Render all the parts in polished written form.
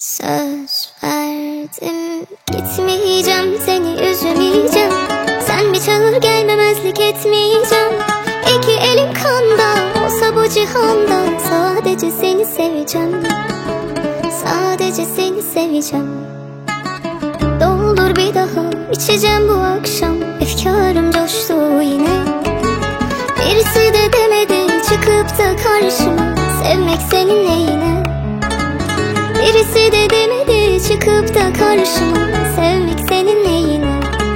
Söz verdim, gitmeyeceğim, seni üzmeyeceğim. Sen bir çağır, gelmemezlik etmeyeceğim. İki elim kanda olsa bu cihanda, sadece seni seveceğim. Sadece seni seveceğim. Doldur bir daha, içeceğim bu akşam. Efkarım coştu yine. Birisi de demedi çıkıp da karşıma, sevmek senin neyine. Birisi de demedi çıkıp da karşıma, sevmek senin neyine.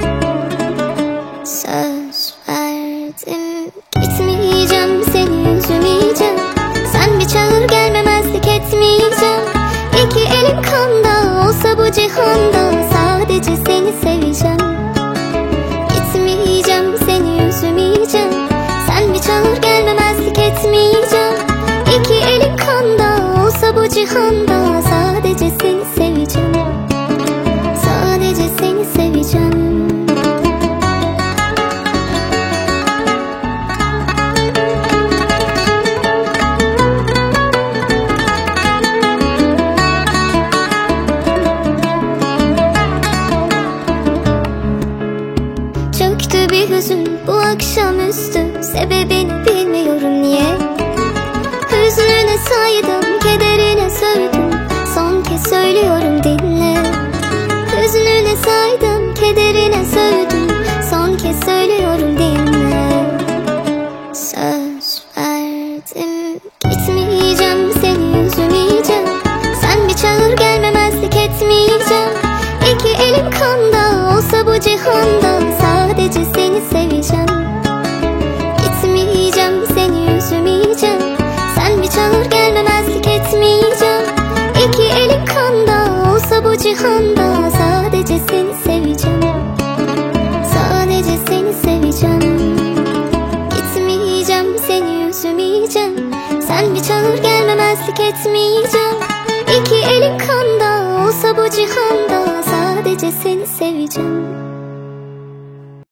Söz verdim, gitmeyeceğim, seni üzmeyeceğim. Sen bir çağır, gelmemezlik etmeyeceğim. İki elim kanda olsa bu cihanda, sadece seni seveceğim. Gitmeyeceğim, seni üzmeyeceğim. Sen bir çağır, gelmemezlik etmeyeceğim. İki elim kanda olsa bu cihanda, sadece seni seveceğim. Sadece seni seveceğim. Çöktü bir hüzün bu akşamüstü, sebebini bilmiyorum niye. Hüznüne saydım, kederine sövdüm, son kez söylüyorum dinle. Hüznüne saydım, kederine sövdüm, son kez söylüyorum dinle. Söz verdim, gitmeyeceğim, seni üzmeyeceğim. Sen bir çağır, gelmemezlik etmeyeceğim. İki elim kanda olsa bu cihanda, sadece seni seveceğim. Gitmeyeceğim, seni üzmeyeceğim. Sen bir çağır, gelmemezlik etmeyeceğim. İki elim kanda olsa bu cihanda, sadece seni seveceğim. Sadece seni seveceğim. Gitmeyeceğim, seni üzmeyeceğim. Sen bir çağır, gelmemezlik etmeyeceğim. İki elim kanda olsa bu cihanda, sadece seni seveceğim.